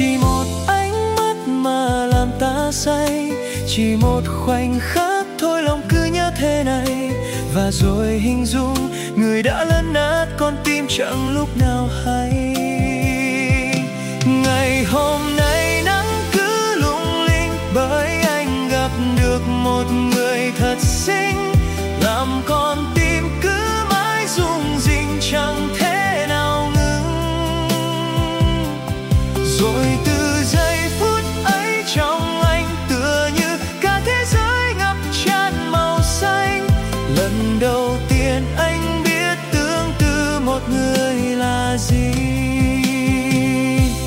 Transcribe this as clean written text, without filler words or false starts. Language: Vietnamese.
Chỉ một ánh mắt mà làm ta say, chỉ một khoảnh khắc thôi lòng cứ nhớ thế này. Và rồi hình dung người đã lấn át con tim chẳng lúc nào hay. Ngày hôm nay nắng cứ lung linh, bởi anh gặp được một người thật xinh, làm con tim